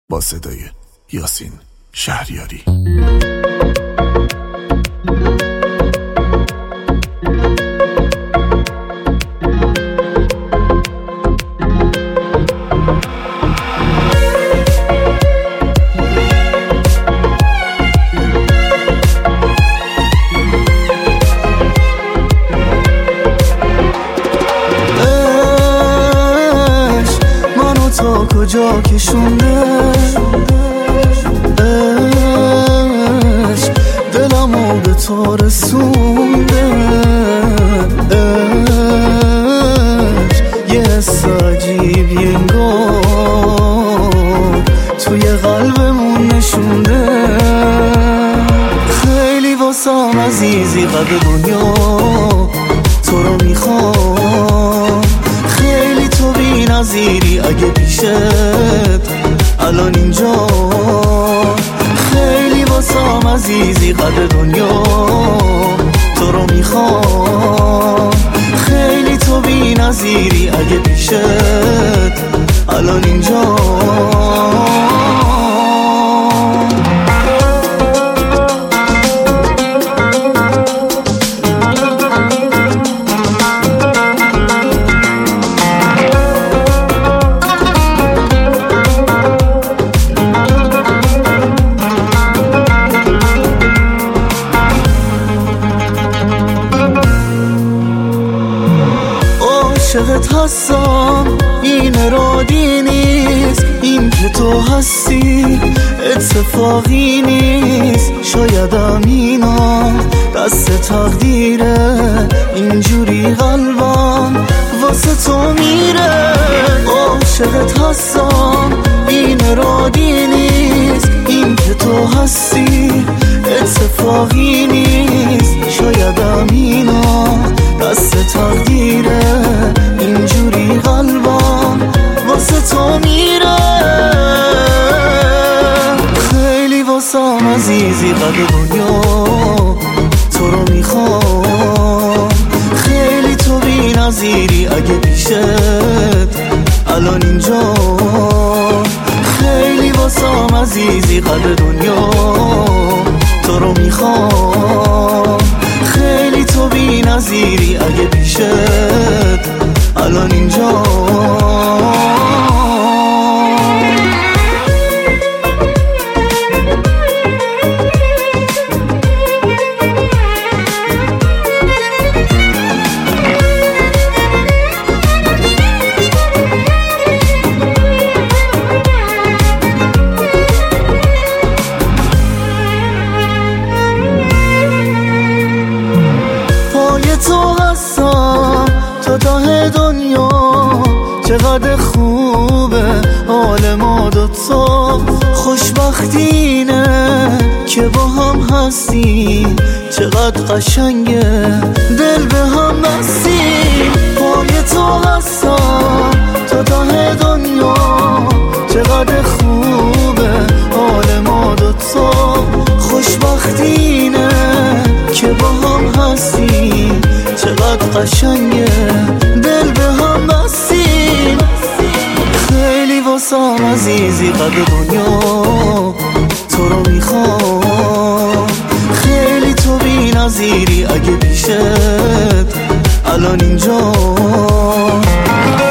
با صدای یاسین شهریاری. تا کجا کشونده عشق دلمو به تو رسونده عشق یه حس عجیبی انگار توی قلبمون نشونده خیلی واسم عزیزی قدر دنیا تو رو میخوام خیلی تو بی نظیری اگه پیشت الان اینجا خیلی واسم عزیزی قدر دنیا تو رو میخوام خیلی تو بی نظیری اگه پیشت الان اینجا عاشقت هستم این ارادی نیست این که تو هستی اتفاقی نیست شایدم اینا دست تقدیره اینجوری قلبم واسه تو میره عاشقت هستم این ارادی نیست این که تو هستی اتفاقی نیست شایدم اینا دست تقدیره اینجوری قلبم واسه تو میره خیلی واسم عزیزی قدر دنیا تو رو میخوام خیلی تو بی نظیری اگه پیشت الان اینجا خیلی واسم عزیزی قدر دنیا تو رو میخوام خیلی تو بی نظیری اگه پیشت الان اینجا تو هستم تا ته دنیا چقدر خوبه حال ما دوتا خوشبختینه که با هم هستی چقدر قشنگه دل به هم بستیم پای تو هستم تا ته دنیا چقدر خوبه حال ما دوتا خوشبختینه که با هم هستی چقدر قشنگه دل به هم بستیم خیلی واسم عزیزی قدر دنیا تو رو میخوام خیلی تو بی نظیری اگه پیشت الان اینجا